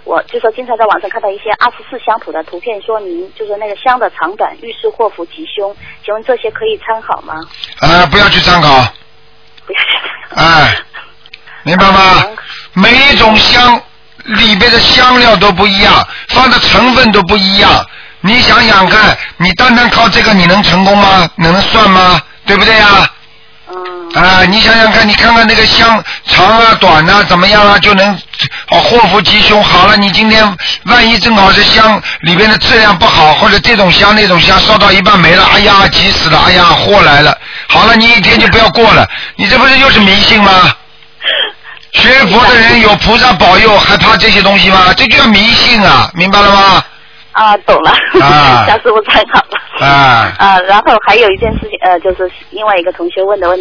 我就说经常在网上看到一些24香谱的图片，说明就是那个香的长短预示祸福吉凶，请问这些可以参考吗？ 不要去参考。 不要去参考。 明白吗？每一种香里边的香料都不一样，放的成分都不一样。你想想看，你单单靠这个你能成功吗？能算吗？对不对呀？你想想看，你看看那个香长啊短啊怎么样啊，就能祸福吉凶。好了，你今天万一正好是香里边的质量不好，或者这种香那种香烧到一半没了，哎呀急死了，哎呀祸来了。好了，你一天就不要过了，你这不是又是迷信吗？学佛的人有菩萨保佑，还怕这些东西吗？这就叫迷信啊，明白了吗？ 懂了。下次我参考了。 然后还有一件事情，就是另外一个同学问的问题。